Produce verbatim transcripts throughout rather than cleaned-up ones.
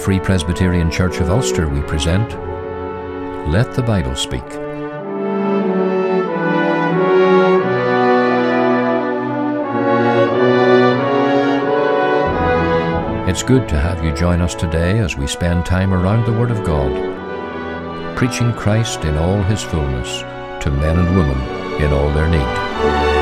Free Presbyterian Church of Ulster, we present Let the Bible Speak. It's good to have you join us today as we spend time around the Word of God, preaching Christ in all His fullness to men and women in all their need.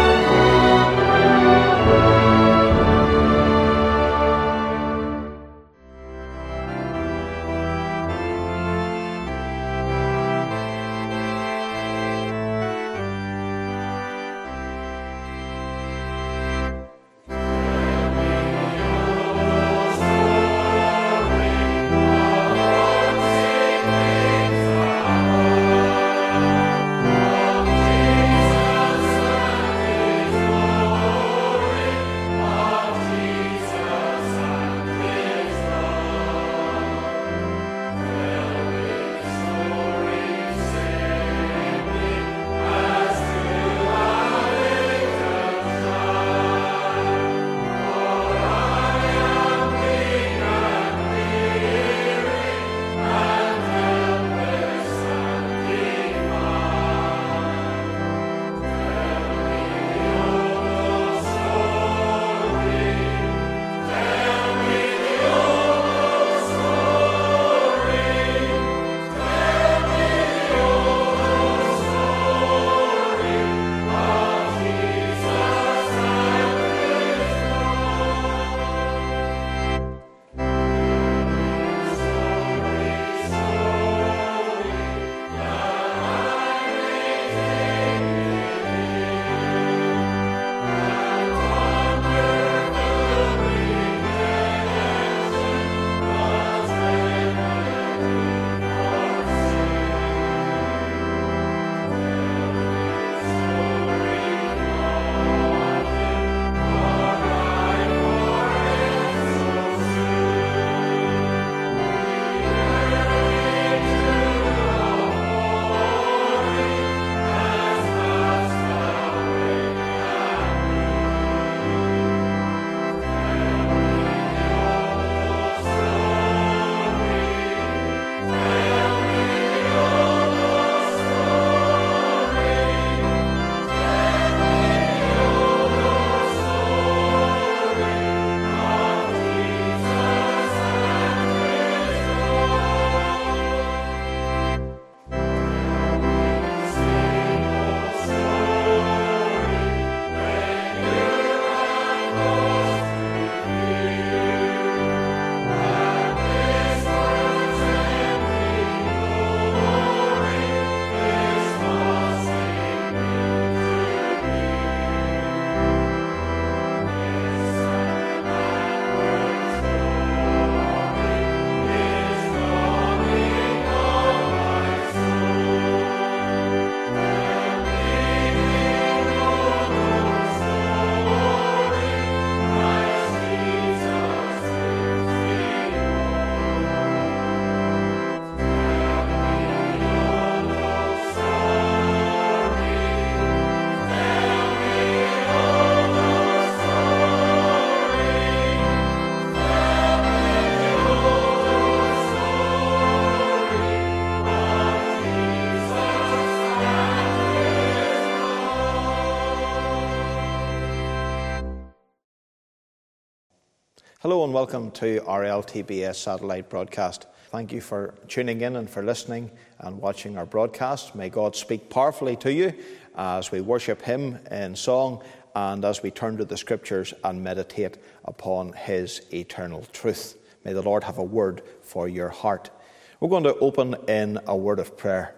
Hello and welcome to our L T B S satellite broadcast. Thank you for tuning in and for listening and watching our broadcast. May God speak powerfully to you as we worship Him in song and as we turn to the Scriptures and meditate upon His eternal truth. May the Lord have a word for your heart. We're going to open in a word of prayer.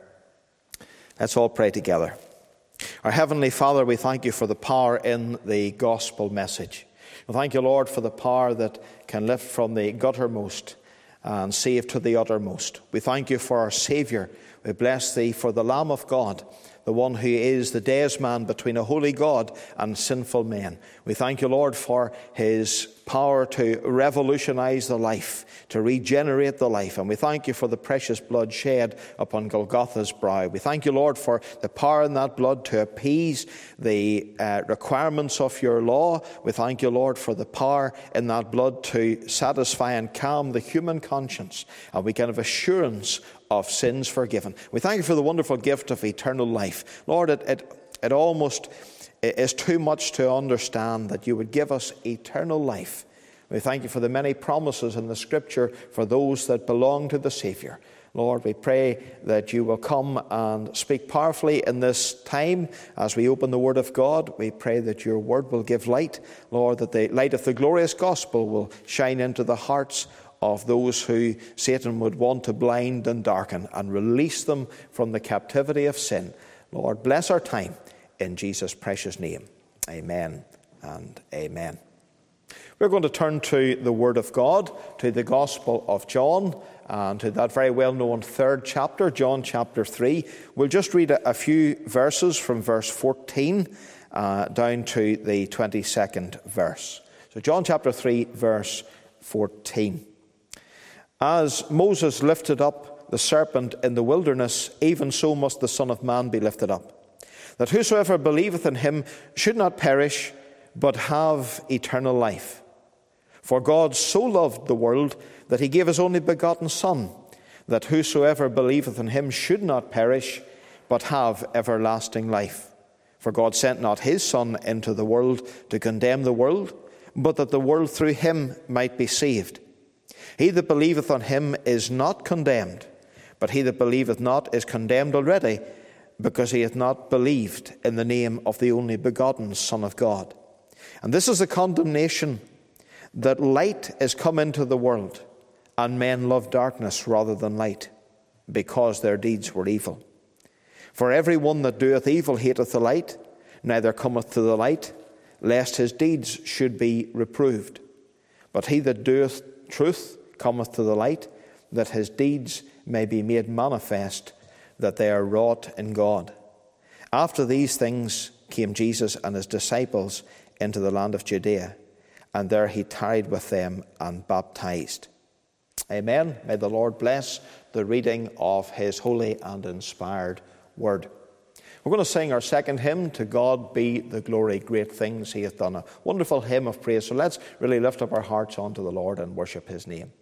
Let's all pray together. Our Heavenly Father, we thank you for the power in the gospel message. We thank you, Lord, for the power that can lift from the guttermost and save to the uttermost. We thank you for our Saviour. We bless thee for the Lamb of God, the one who is the daysman between a holy God and sinful men. We thank you, Lord, for his power to revolutionize the life, to regenerate the life. And we thank you for the precious blood shed upon Golgotha's brow. We thank you, Lord, for the power in that blood to appease the uh, requirements of your law. We thank you, Lord, for the power in that blood to satisfy and calm the human conscience. And we can have assurance of sins forgiven. We thank you for the wonderful gift of eternal life. Lord, it, it, it almost is too much to understand that you would give us eternal life. We thank you for the many promises in the Scripture for those that belong to the Saviour. Lord, we pray that you will come and speak powerfully in this time as we open the Word of God. We pray that your Word will give light. Lord, that the light of the glorious gospel will shine into the hearts of those who Satan would want to blind and darken, and release them from the captivity of sin. Lord, bless our time. In Jesus' precious name, amen and amen. We're going to turn to the Word of God, to the Gospel of John, and to that very well-known third chapter, John chapter three. We'll just read a, a few verses from verse fourteen uh, down to the twenty-second verse. So John chapter three, verse fourteen. As Moses lifted up the serpent in the wilderness, even so must the Son of Man be lifted up, that whosoever believeth in him should not perish, but have eternal life. For God so loved the world that he gave his only begotten Son, that whosoever believeth in him should not perish, but have everlasting life. For God sent not his Son into the world to condemn the world, but that the world through him might be saved. He that believeth on him is not condemned, but he that believeth not is condemned already, because he hath not believed in the name of the only begotten Son of God. And this is the condemnation, that light is come into the world, and men love darkness rather than light, because their deeds were evil. For every one that doeth evil hateth the light, neither cometh to the light, lest his deeds should be reproved. But he that doeth truth cometh to the light, that his deeds may be made manifest, that they are wrought in God. After these things came Jesus and his disciples into the land of Judea, and there he tarried with them and baptized. Amen. May the Lord bless the reading of his holy and inspired word. We're going to sing our second hymn, To God Be the Glory, Great Things He Hath Done. A wonderful hymn of praise. So let's really lift up our hearts unto the Lord and worship his name.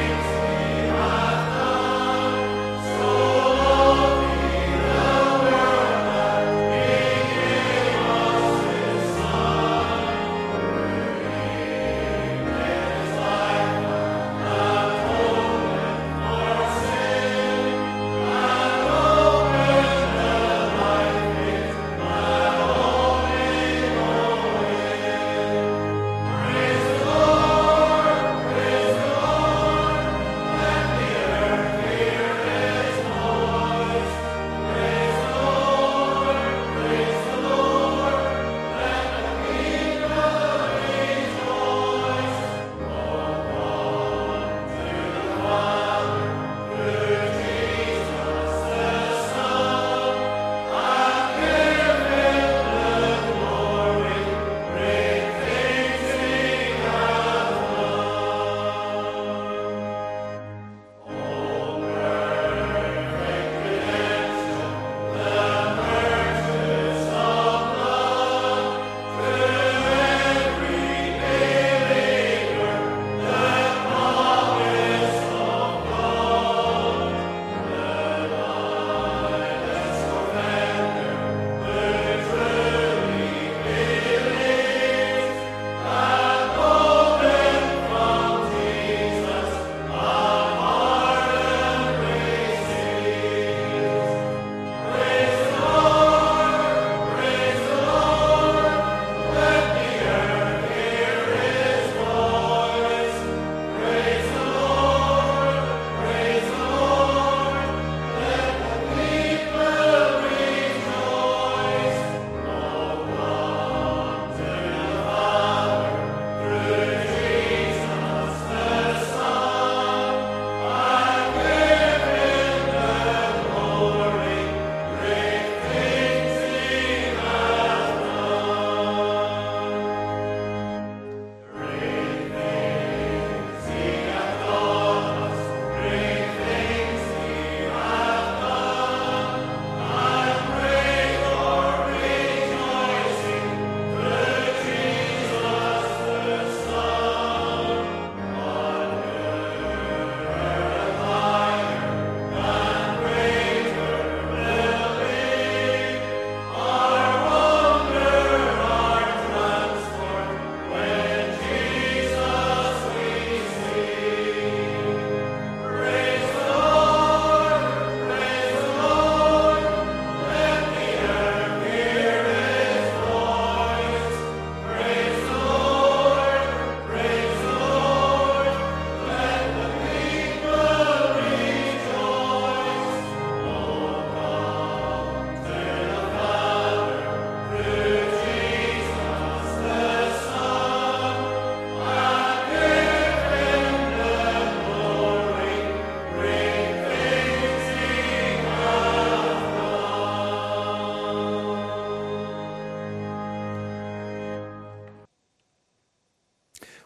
So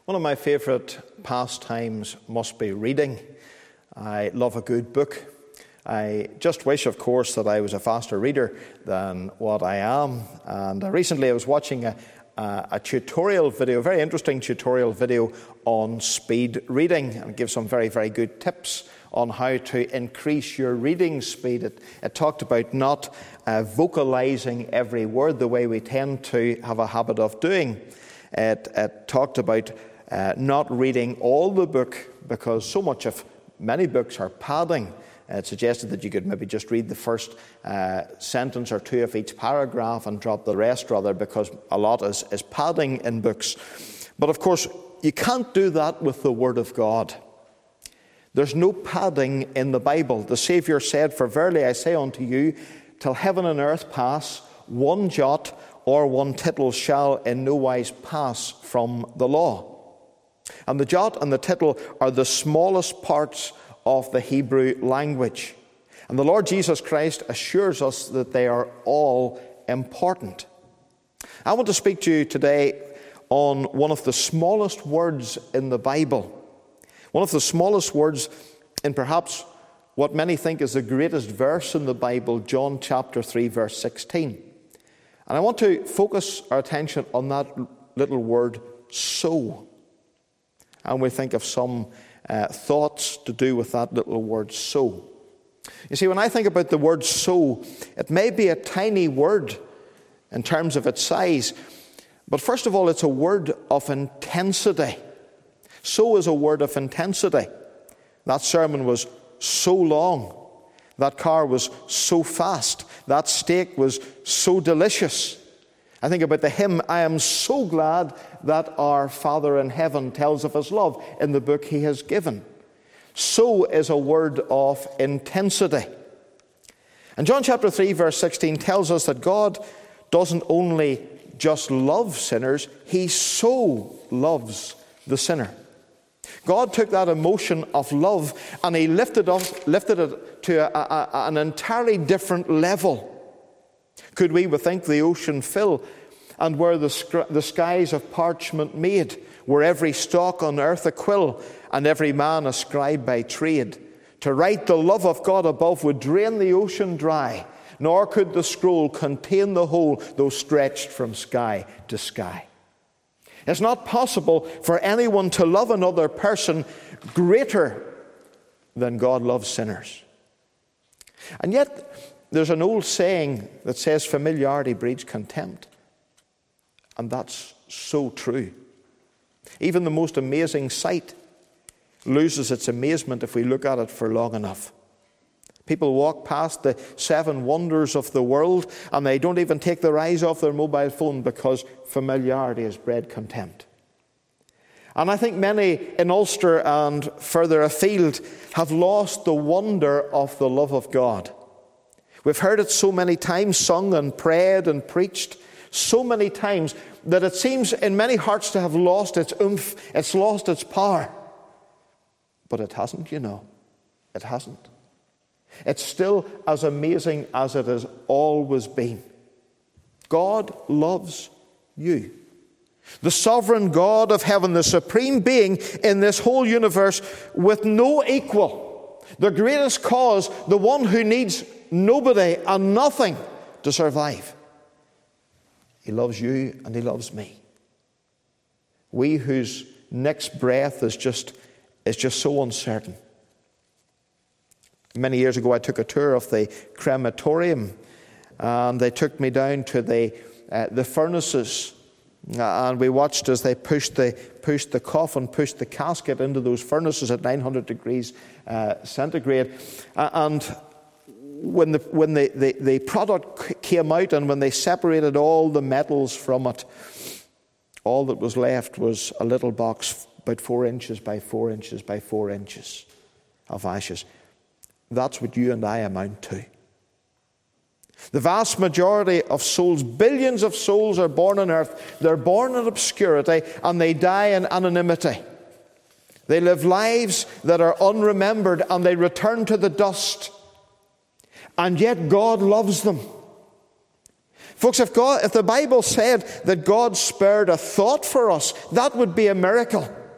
One of my favourite pastimes must be reading. I love a good book. I just wish, of course, that I was a faster reader than what I am. And recently I was watching a, a, a tutorial video, a very interesting tutorial video on speed reading, and it gives some very, very good tips on how to increase your reading speed. It, it talked about not uh, vocalizing every word the way we tend to have a habit of doing. It, it talked about uh, not reading all the book, because so much of many books are padding. It suggested that you could maybe just read the first uh, sentence or two of each paragraph and drop the rest, rather, because a lot is, is padding in books. But of course, you can't do that with the Word of God. There's no padding in the Bible. The Saviour said, "For verily I say unto you, till heaven and earth pass, one jot or one tittle shall in no wise pass from the law." And the jot and the tittle are the smallest parts of the Hebrew language. And the Lord Jesus Christ assures us that they are all important. I want to speak to you today on one of the smallest words in the Bible. One of the smallest words in perhaps what many think is the greatest verse in the Bible, John chapter three, verse sixteen. And I want to focus our attention on that little word, so. And we think of some uh, thoughts to do with that little word, so. You see, when I think about the word so, it may be a tiny word in terms of its size, but first of all, it's a word of intensity. So is a word of intensity. That sermon was so long. That car was so fast. That steak was so delicious. I think about the hymn, "I am so glad that our Father in heaven tells of his love in the book he has given." So is a word of intensity. And John chapter three, verse sixteen tells us that God doesn't only just love sinners, he so loves the sinner. God took that emotion of love and he lifted, up, lifted it to a, a, an entirely different level. Could we, we think, the ocean fill, and were the, sc- the skies of parchment made, were every stalk on earth a quill, and every man a scribe by trade, to write the love of God above would drain the ocean dry, nor could the scroll contain the whole, though stretched from sky to sky. It's not possible for anyone to love another person greater than God loves sinners. And yet, there's an old saying that says familiarity breeds contempt. And that's so true. Even the most amazing sight loses its amazement if we look at it for long enough. People walk past the seven wonders of the world and they don't even take their eyes off their mobile phone because familiarity has bred contempt. And I think many in Ulster and further afield have lost the wonder of the love of God. We've heard it so many times, sung and prayed and preached so many times, that it seems in many hearts to have lost its oomph, it's lost its power. But it hasn't, you know. It hasn't. It's still as amazing as it has always been. God loves you. The sovereign God of heaven, the supreme being in this whole universe with no equal, the greatest cause, the one who needs nobody and nothing to survive. He loves you and he loves me. We whose next breath is just, is just so uncertain. Many years ago I took a tour of the crematorium and they took me down to the, uh, the furnaces. And we watched as they pushed the, pushed the coffin, pushed the casket into those furnaces at nine hundred degrees uh, centigrade. Uh, and when, the, when the, the, the product came out and when they separated all the metals from it, all that was left was a little box about four inches by four inches by four inches of ashes. That's what you and I amount to. The vast majority of souls, billions of souls are born on earth. They're born in obscurity and they die in anonymity. They live lives that are unremembered and they return to the dust. And yet God loves them. Folks, if God, if the Bible said that God spared a thought for us, that would be a miracle.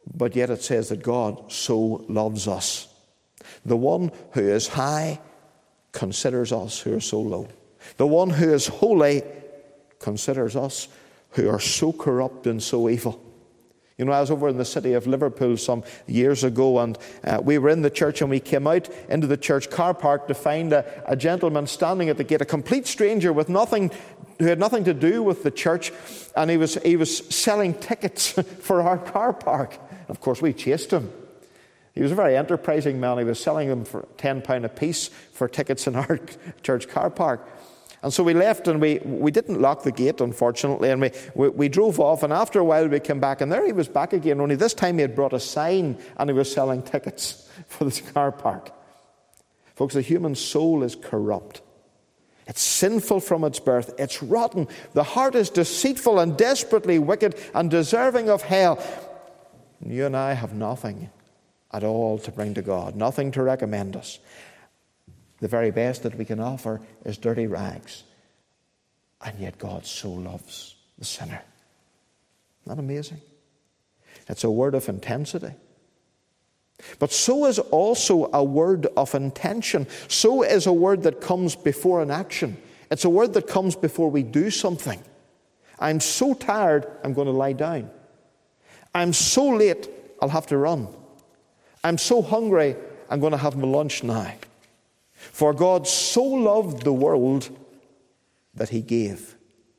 But yet it says that God so loves us. The one who is high considers us who are so low. The one who is holy considers us who are so corrupt and so evil. You know, I was over in the city of Liverpool some years ago, and uh, we were in the church, and we came out into the church car park to find a, a gentleman standing at the gate, a complete stranger with nothing, who had nothing to do with the church, and he was he was selling tickets for our car park. Of course, we chased him. He was a very enterprising man. He was selling them for ten pounds a piece for tickets in our church car park. And so we left, and we, we didn't lock the gate, unfortunately, and we, we, we drove off, and after a while we came back, and there he was back again, only this time he had brought a sign, and he was selling tickets for this car park. Folks, the human soul is corrupt. It's sinful from its birth. It's rotten. The heart is deceitful and desperately wicked and deserving of hell. You and I have nothing at all to bring to God, nothing to recommend us. The very best that we can offer is dirty rags. And yet God so loves the sinner. Isn't that amazing? It's a word of intensity. But so is also a word of intention. So is a word that comes before an action. It's a word that comes before we do something. I'm so tired, I'm going to lie down. I'm so late, I'll have to run. I'm so hungry, I'm going to have my lunch now. For God so loved the world that he gave.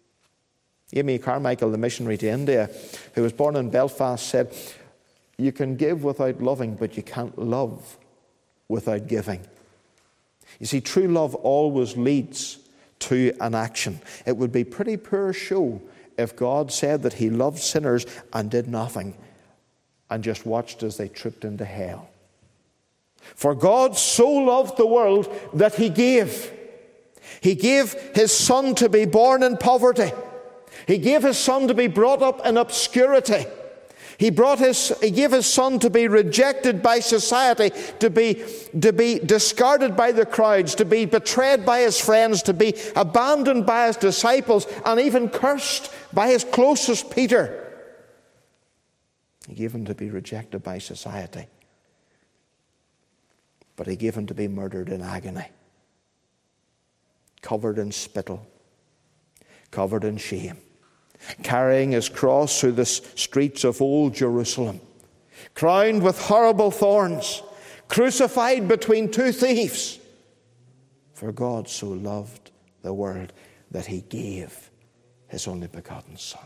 Amy Carmichael, the missionary to India, who was born in Belfast, said, you can give without loving, but you can't love without giving. You see, true love always leads to an action. It would be pretty poor show if God said that he loved sinners and did nothing and just watched as they tripped into hell. For God so loved the world that he gave. He gave his son to be born in poverty. He gave his son to be brought up in obscurity. He brought his, he gave his son to be rejected by society, to be, to be discarded by the crowds, to be betrayed by his friends, to be abandoned by his disciples, and even cursed by his closest Peter. He gave him to be rejected by society. But he gave him to be murdered in agony, covered in spittle, covered in shame, carrying his cross through the streets of old Jerusalem, crowned with horrible thorns, crucified between two thieves. For God so loved the world that he gave his only begotten Son.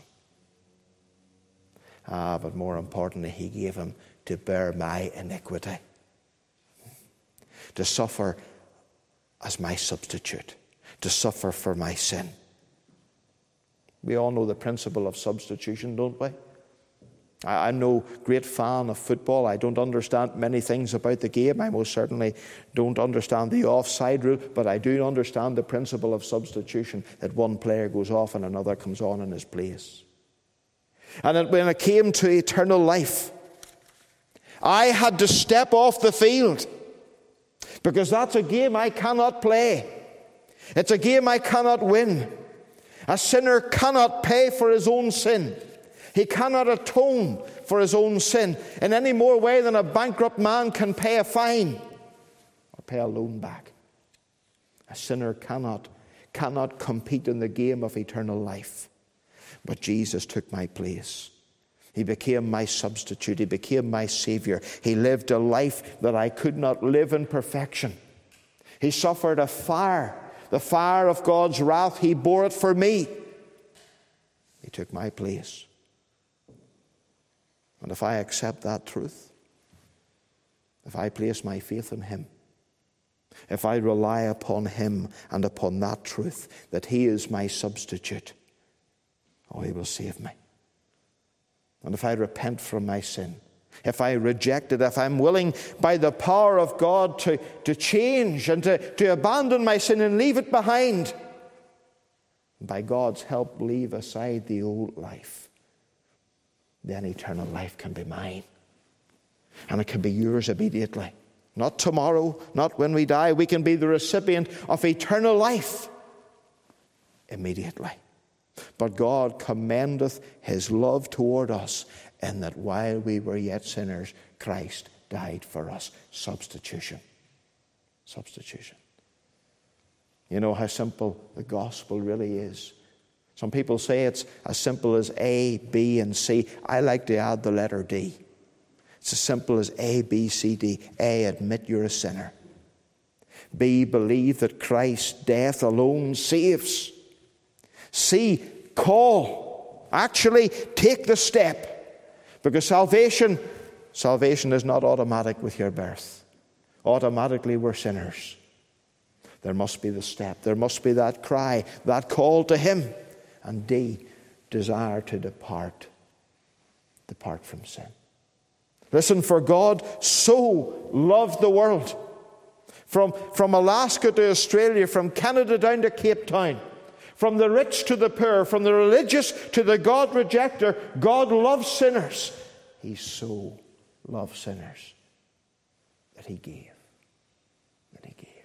Ah, but more importantly, he gave him to bear my iniquity, to suffer as my substitute, to suffer for my sin. We all know the principle of substitution, don't we? I, I'm no great fan of football. I don't understand many things about the game. I most certainly don't understand the offside rule, but I do understand the principle of substitution, that one player goes off and another comes on in his place. And when it came to eternal life, I had to step off the field, because that's a game I cannot play. It's a game I cannot win. A sinner cannot pay for his own sin. He cannot atone for his own sin in any more way than a bankrupt man can pay a fine or pay a loan back. A sinner cannot, cannot compete in the game of eternal life. But Jesus took my place. He became my substitute. He became my Savior. He lived a life that I could not live in perfection. He suffered a fire, the fire of God's wrath. He bore it for me. He took my place. And if I accept that truth, if I place my faith in him, if I rely upon him and upon that truth, that he is my substitute, oh, he will save me. And if I repent from my sin, if I reject it, if I'm willing by the power of God to, to change and to, to abandon my sin and leave it behind, by God's help leave aside the old life, then eternal life can be mine. And it can be yours immediately. Not tomorrow, not when we die. We can be the recipient of eternal life immediately. But God commendeth his love toward us, in that while we were yet sinners, Christ died for us. Substitution. Substitution. You know how simple the gospel really is. Some people say it's as simple as A, B, and C. I like to add the letter D. It's as simple as A, B, C, D. A, admit you're a sinner. B, believe that Christ's death alone saves. C, call. Actually, take the step. Because salvation, salvation is not automatic with your birth. Automatically we're sinners. There must be the step. There must be that cry, that call to him. And D, desire to depart. Depart from sin. Listen, for God so loved the world. From, from Alaska to Australia, from Canada down to Cape Town, from the rich to the poor, from the religious to the God rejecter, God loves sinners. He so loved sinners that he gave. That he gave.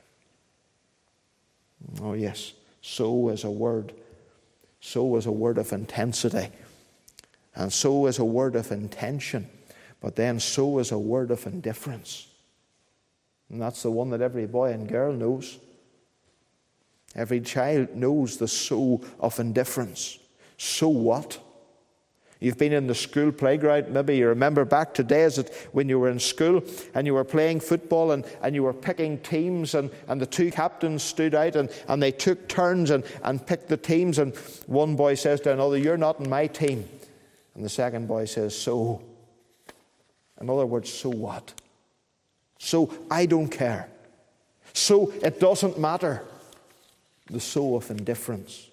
Oh yes, so is a word. So is a word of intensity. And so is a word of intention. But then so is a word of indifference. And that's the one that every boy and girl knows. Every child knows the so of indifference. So what? You've been in the school playground, maybe you remember back to days when you were in school and you were playing football and, and you were picking teams and, and the two captains stood out and, and they took turns and, and picked the teams, and one boy says to another, "You're not in my team." And the second boy says, "So." In other words, so what? So I don't care. So it doesn't matter. The so of indifference.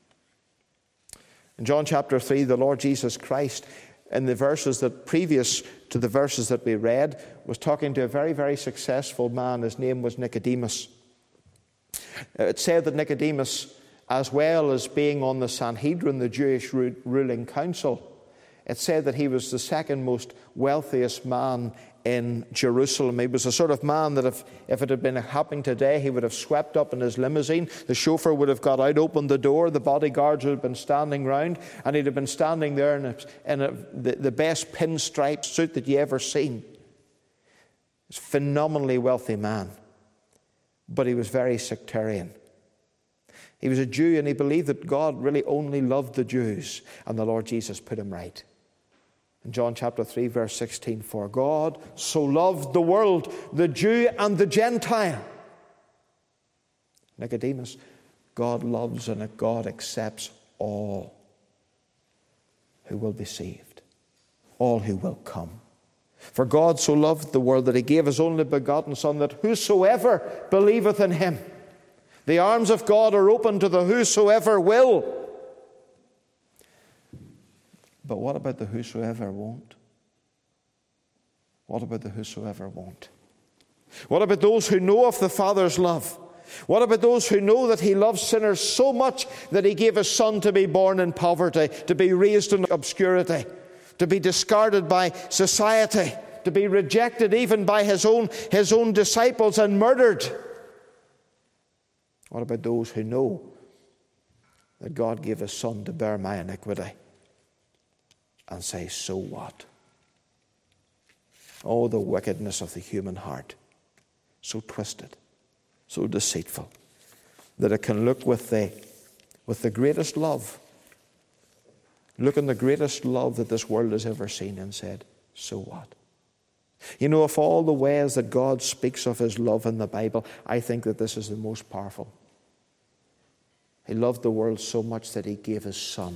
In John chapter three, the Lord Jesus Christ, in the verses that previous to the verses that we read, was talking to a very, very successful man. His name was Nicodemus. It said that Nicodemus, as well as being on the Sanhedrin, the Jewish ruling council, it said that he was the second most wealthiest man in Jerusalem. He was the sort of man that if, if it had been happening today, he would have swept up in his limousine. The chauffeur would have got out, opened the door, the bodyguards would have been standing round, and he'd have been standing there in, a, in a, the, the best pinstripe suit that you ever seen. He's a phenomenally wealthy man, but he was very sectarian. He was a Jew, and he believed that God really only loved the Jews, and the Lord Jesus put him right. In John chapter three, verse sixteen, "For God so loved the world, the Jew and the Gentile." Nicodemus, God loves and God accepts all who will be saved, all who will come. "For God so loved the world that he gave his only begotten Son, that whosoever believeth in him." The arms of God are open to the whosoever will. But what about the whosoever won't? What about the whosoever won't? What about those who know of the Father's love? What about those who know that he loves sinners so much that he gave his Son to be born in poverty, to be raised in obscurity, to be discarded by society, to be rejected even by his own, his own disciples and murdered? What about those who know that God gave his Son to bear my iniquity? And say, so what? Oh, the wickedness of the human heart. So twisted, so deceitful, that it can look with the, with the greatest love, look in the greatest love that this world has ever seen and said, so what? You know, of all the ways that God speaks of his love in the Bible, I think that this is the most powerful. He loved the world so much that he gave his Son.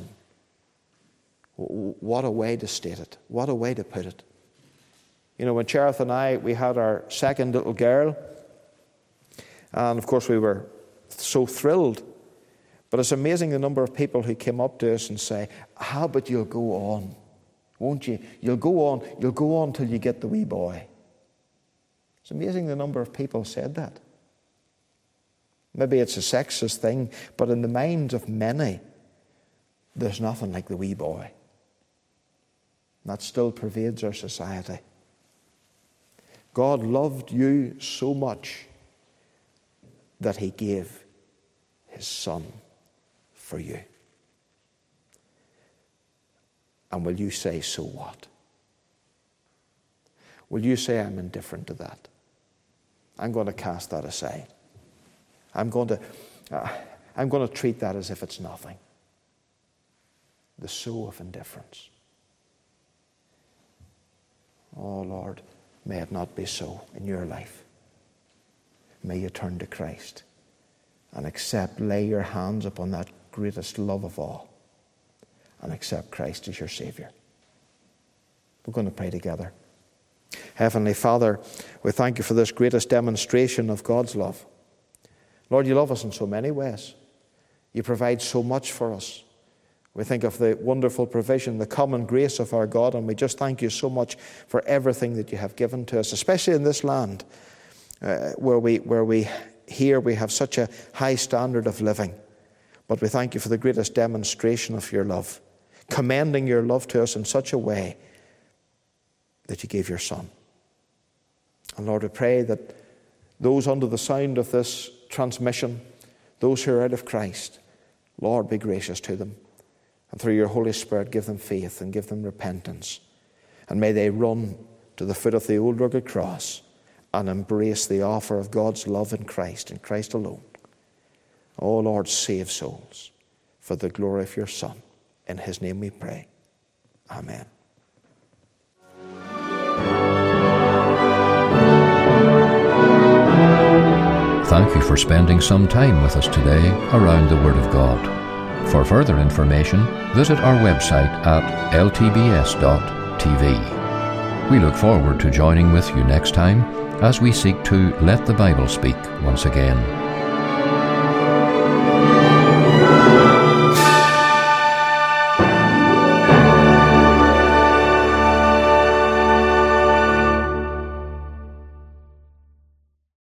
What a way to state it. What a way to put it. You know, when Cherith and I, we had our second little girl, and of course we were so thrilled. But it's amazing the number of people who came up to us and say, "How but you'll go on, won't you? You'll go on, you'll go on till you get the wee boy." It's amazing the number of people said that. Maybe it's a sexist thing, but in the minds of many, there's nothing like the wee boy. That still pervades our society. God loved you so much that he gave his Son for you. And will you say, so what? Will you say, I'm indifferent to that? I'm going to cast that aside. I'm going to, uh, I'm going to treat that as if it's nothing. The soul of indifference. Oh Lord, may it not be so in your life. May you turn to Christ and accept, lay your hands upon that greatest love of all and accept Christ as your Savior. We're going to pray together. Heavenly Father, we thank you for this greatest demonstration of God's love. Lord, you love us in so many ways. You provide so much for us. We think of the wonderful provision, the common grace of our God, and we just thank you so much for everything that you have given to us, especially in this land uh, where we where we here we have such a high standard of living. But we thank you for the greatest demonstration of your love, commending your love to us in such a way that you gave your Son. And Lord, we pray that those under the sound of this transmission, those who are out of Christ, Lord, be gracious to them. And through your Holy Spirit, give them faith and give them repentance. And may they run to the foot of the old rugged cross and embrace the offer of God's love in Christ, in Christ alone. Oh Lord, save souls for the glory of your Son. In his name we pray. Amen. Thank you for spending some time with us today around the Word of God. For further information, visit our website at l t b s dot t v. We look forward to joining with you next time as we seek to let the Bible speak once again.